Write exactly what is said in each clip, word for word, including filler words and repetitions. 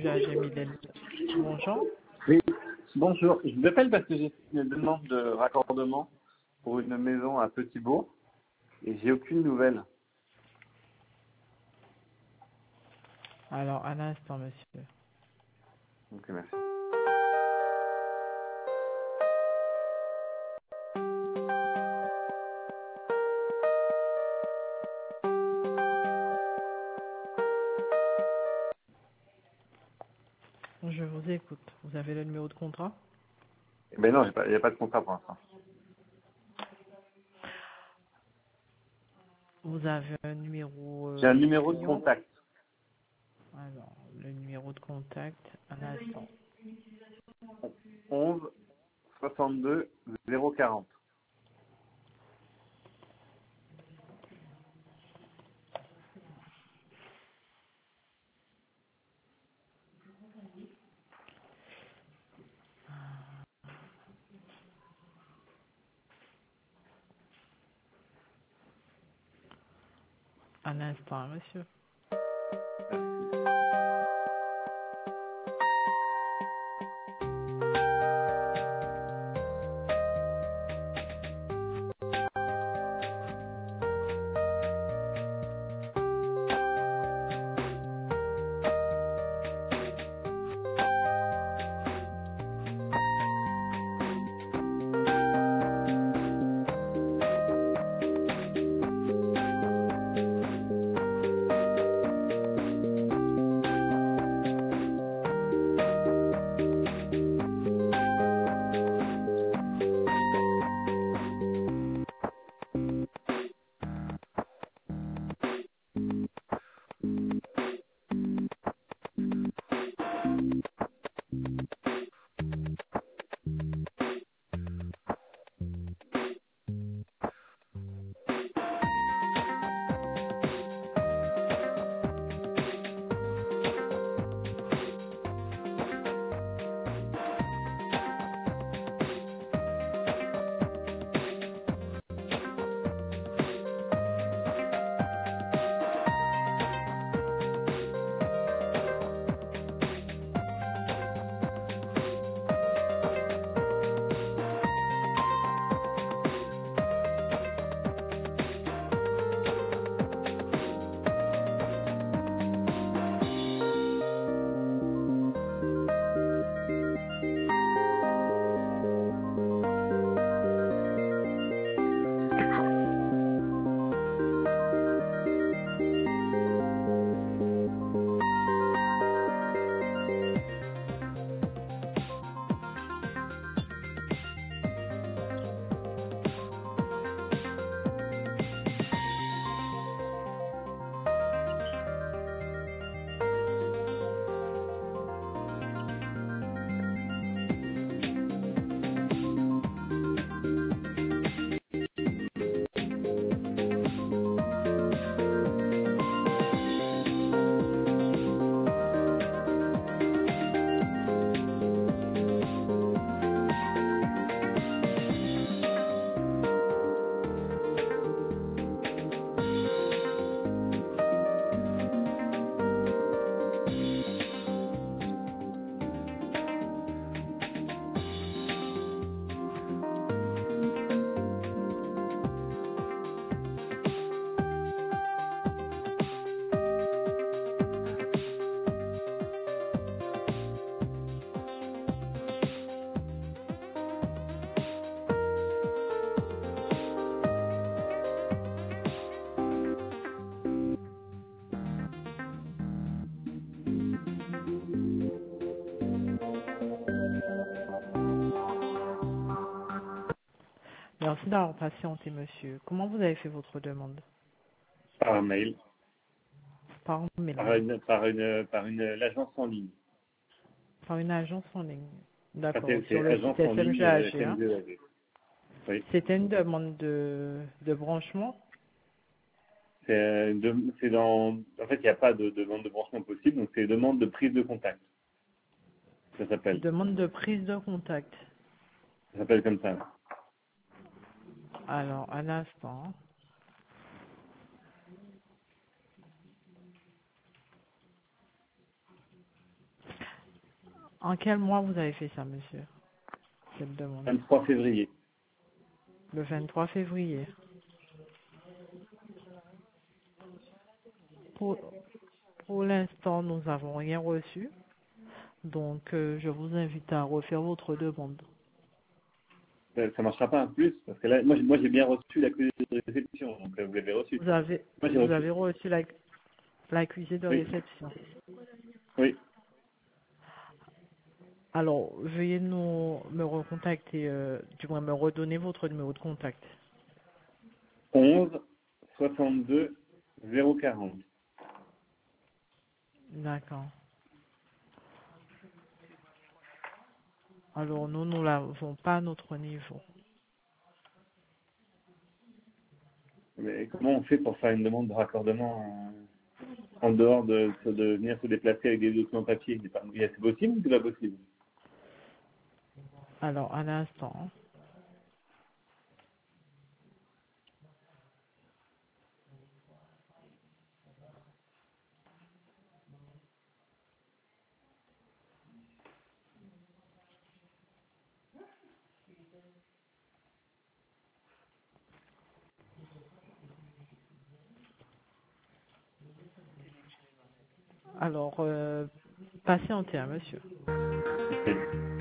Julia Gemilel. Bonjour. Oui, bonjour. Je vous appelle parce que j'ai fait une demande de raccordement pour une maison à Petit-Bourg et j'ai aucune nouvelle. Alors, un instant, monsieur. Ok, merci. Je vous écoute. Vous avez le numéro de contrat? Eh ben non, il n'y a pas de contrat pour l'instant. Vous avez un numéro euh, J'ai un de numéro de client? contact. Alors, le numéro de contact, un instant. onze soixante-deux zéro quarante. Un instant, monsieur. Merci d'avoir patienté, monsieur. Comment vous avez fait votre demande? Par un mail, Par mail, par une, par une, par une l'agence en ligne. par une agence en ligne. Enfin, D'accord, c'est sur c'est le agence site en ligne euh, S M G A G. Hein? S M deux A G. Oui. C'était une demande de, de branchement? C'est une dem- c'est dans, en fait, il n'y a pas de demande de branchement possible, donc c'est une demande de prise de contact. Ça s'appelle. Demande de prise de contact. Ça s'appelle comme ça. Alors, un instant. En quel mois vous avez fait ça, monsieur, cette demande? vingt-trois février. Le vingt-trois février. Pour, pour l'instant, nous n'avons rien reçu. Donc, euh, je vous invite à refaire votre demande. Ça ne marchera pas un plus, parce que là, moi, j'ai- moi j'ai bien reçu l'accusé de réception, donc euh, vous l'avez reçu. Vous avez, Moi j'ai vous reçu. avez reçu la- l'accusé de Oui, réception. oui. Alors, veuillez nous me recontacter, euh, du moins me redonner votre numéro de contact. onze soixante-deux zéro quarante. D'accord. Alors, nous, nous l'avons pas à notre niveau. Mais comment on fait pour faire une demande de raccordement en, en dehors de, de venir se déplacer avec des documents papier? C'est pas- c'est possible ou c'est pas possible? Alors, à l'instant. Alors, euh, patientez, hein, monsieur. Ok.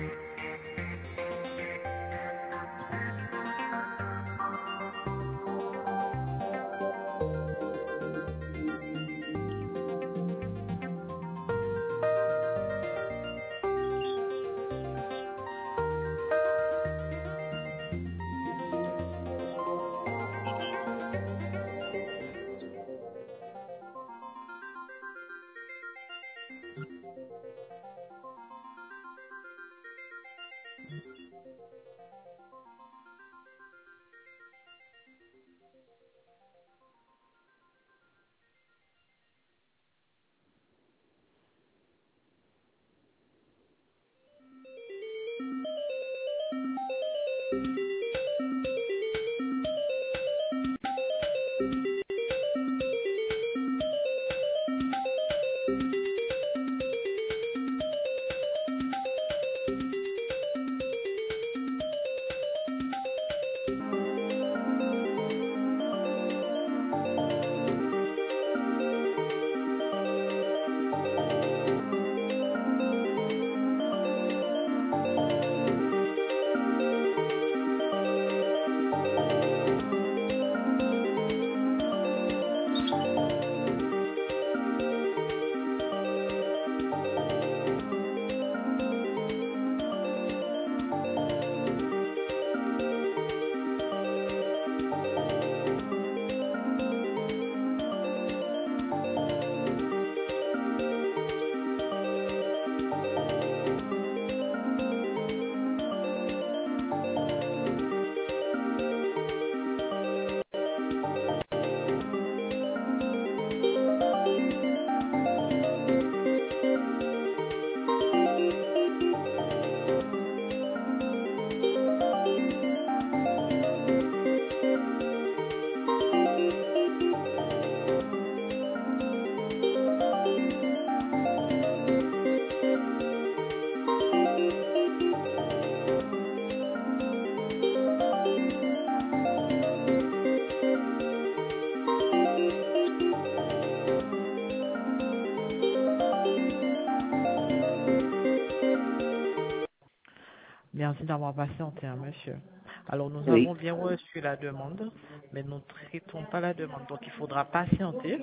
Merci d'avoir patienté, hein, monsieur. Alors, nous Oui. avons bien reçu la demande, mais nous ne traitons pas la demande. Donc, il faudra patienter.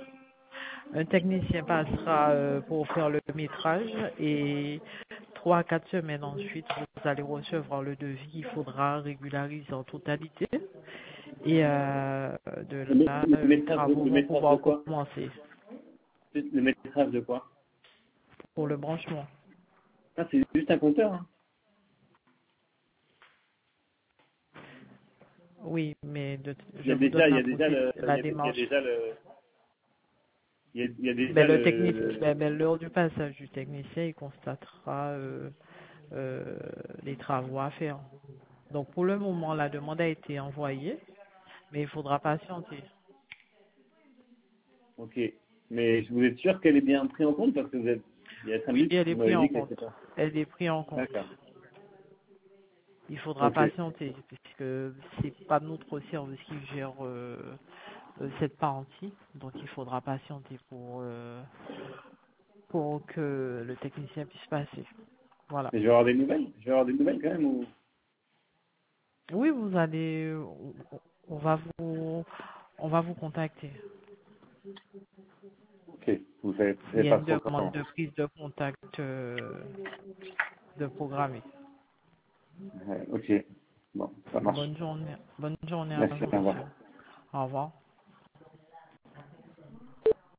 Un technicien passera euh, pour faire le métrage et trois à quatre semaines ensuite, vous allez recevoir le devis. Il faudra régulariser en totalité. Et euh, de Le, mé- là, le les métrage de, travaux le vont métrage de pouvoir quoi? commencer Le métrage de quoi? pour le branchement. Ah, c'est juste un compteur, hein. Oui, mais de- Il y je a vous déjà, donne il y la, a déjà procé- le, il la y a, il y a démarche. déjà le, il y a, il y a Ben, déjà le le, technicien, le- ben, ben, lors du passage du technicien, il constatera euh, euh, les travaux à faire. Donc pour le moment, la demande a été envoyée, mais il faudra patienter. ok. Mais je vous êtes sûr qu'elle est bien prise en compte parce que vous êtes, Il y a cinq Oui, minutes, elle est vous m'avez prise en dit qu'elle compte. était pas. Elle est prise en compte. D'accord. Il faudra Ok. patienter puisque c'est pas notre service qui gère euh, euh, cette partie, donc il faudra patienter pour euh, pour que le technicien puisse passer. Voilà. Mais je vais avoir des nouvelles Je vais avoir des nouvelles quand même ou... Oui, vous allez, on on va vous, on va vous contacter. Ok. Vous savez, vous Il savez y a pas une trop demande comment. de prise de contact euh, de programmer. Ouais, ok. Bon, ça marche. Bonne journée, bonne journée à Merci, vous, au revoir. monsieur. Au revoir.